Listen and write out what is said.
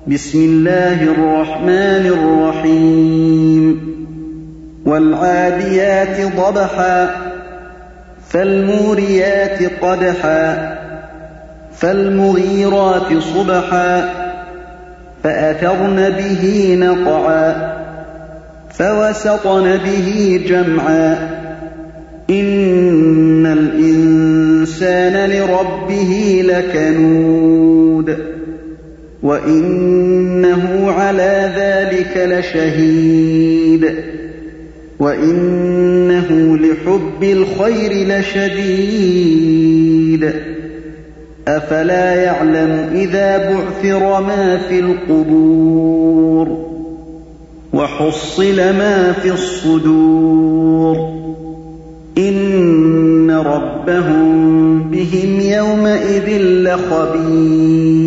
بسم الله الرحمن الرحيم والعاديات ضبحا فالموريات قدحا فالمغيرات صبحا فأثرن به نقعا فوسطن به جمعا إن الإنسان لربه لكنود وإنه على ذلك لشهيد وإنه لحب الخير لشديد أفلا يعلم إذا بعثر ما في القبور وحصل ما في الصدور إن ربهم بهم يومئذ لخبير